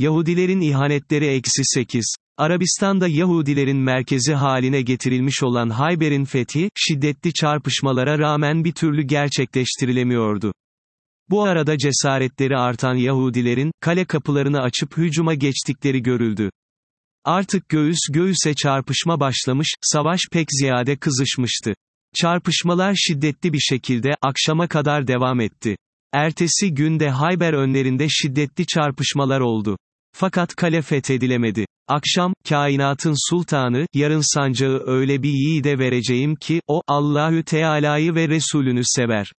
Yahudilerin ihanetleri -8. Arabistan'da Yahudilerin merkezi haline getirilmiş olan Hayber'in fethi, şiddetli çarpışmalara rağmen bir türlü gerçekleştirilemiyordu. Bu arada cesaretleri artan Yahudilerin, kale kapılarını açıp hücuma geçtikleri görüldü. Artık göğüs göğüse çarpışma başlamış, savaş pek ziyade kızışmıştı. Çarpışmalar şiddetli bir şekilde, akşama kadar devam etti. Ertesi günde Hayber önlerinde şiddetli çarpışmalar oldu. Fakat kale fethedilemedi. Akşam, kainatın sultanı, yarın sancağı öyle bir yiğide vereceğim ki, o, Allahü Teala'yı ve Resulünü sever.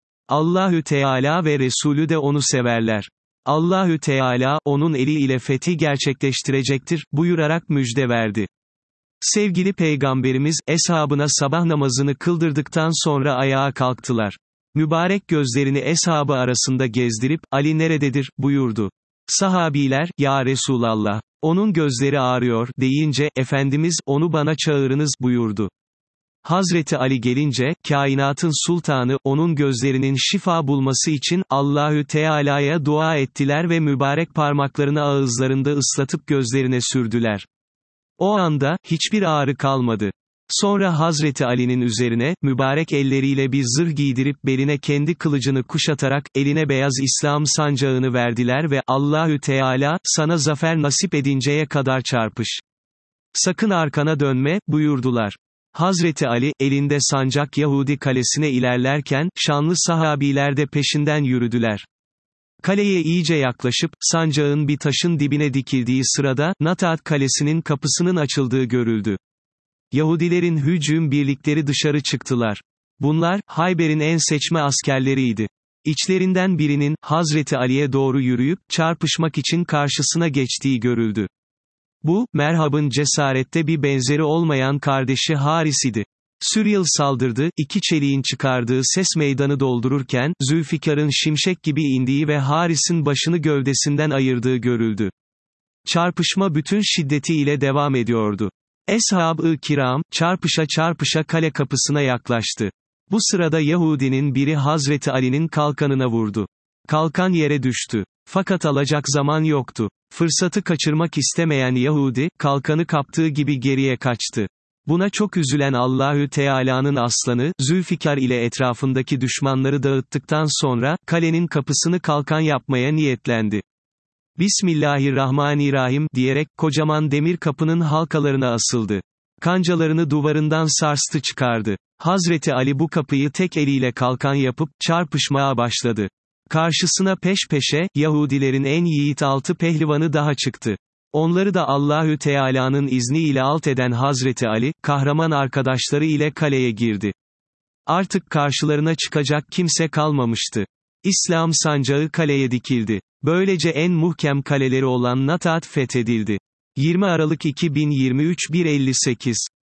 Allahü Teala ve Resulü de onu severler. Allahü Teala, onun eli ile fethi gerçekleştirecektir, buyurarak müjde verdi. Sevgili Peygamberimiz, eshabına sabah namazını kıldırdıktan sonra ayağa kalktılar. Mübarek gözlerini eshabı arasında gezdirip, Ali nerededir, buyurdu. Sahabiler, ya Resulallah, onun gözleri ağrıyor, deyince, Efendimiz, onu bana çağırınız, buyurdu. Hazreti Ali gelince, kainatın sultanı, onun gözlerinin şifa bulması için, Allahü Teala'ya dua ettiler ve mübarek parmaklarını ağızlarında ıslatıp gözlerine sürdüler. O anda, hiçbir ağrı kalmadı. Sonra Hazreti Ali'nin üzerine, mübarek elleriyle bir zırh giydirip beline kendi kılıcını kuşatarak, eline beyaz İslam sancağını verdiler ve, Allahü Teala, sana zafer nasip edinceye kadar çarpış. Sakın arkana dönme, buyurdular. Hazreti Ali, elinde sancak Yahudi kalesine ilerlerken, şanlı sahabiler de peşinden yürüdüler. Kaleye iyice yaklaşıp, sancağın bir taşın dibine dikildiği sırada, Natat kalesinin kapısının açıldığı görüldü. Yahudilerin hücum birlikleri dışarı çıktılar. Bunlar, Hayber'in en seçme askerleriydi. İçlerinden birinin, Hazreti Ali'ye doğru yürüyüp, çarpışmak için karşısına geçtiği görüldü. Bu, Merhab'ın cesarette bir benzeri olmayan kardeşi Haris idi. Süryıl saldırdı, iki çeliğin çıkardığı ses meydanı doldururken, Zülfikar'ın şimşek gibi indiği ve Haris'in başını gövdesinden ayırdığı görüldü. Çarpışma bütün şiddetiyle devam ediyordu. Eshab-ı kiram, çarpışa çarpışa kale kapısına yaklaştı. Bu sırada Yahudinin biri Hazreti Ali'nin kalkanına vurdu. Kalkan yere düştü. Fakat alacak zaman yoktu. Fırsatı kaçırmak istemeyen Yahudi, kalkanı kaptığı gibi geriye kaçtı. Buna çok üzülen Allahü Teala'nın aslanı, Zülfikar ile etrafındaki düşmanları dağıttıktan sonra, kalenin kapısını kalkan yapmaya niyetlendi. Bismillahirrahmanirrahim, diyerek, kocaman demir kapının halkalarına asıldı. Kancalarını duvarından sarstı çıkardı. Hazreti Ali bu kapıyı tek eliyle kalkan yapıp, çarpışmaya başladı. Karşısına peş peşe, Yahudilerin en yiğit 6 pehlivanı daha çıktı. Onları da Allahü Teala'nın izniyle alt eden Hazreti Ali, kahraman arkadaşları ile kaleye girdi. Artık karşılarına çıkacak kimse kalmamıştı. İslam sancağı kaleye dikildi. Böylece en muhkem kaleleri olan Natat fethedildi. 20 Aralık 2023 1:58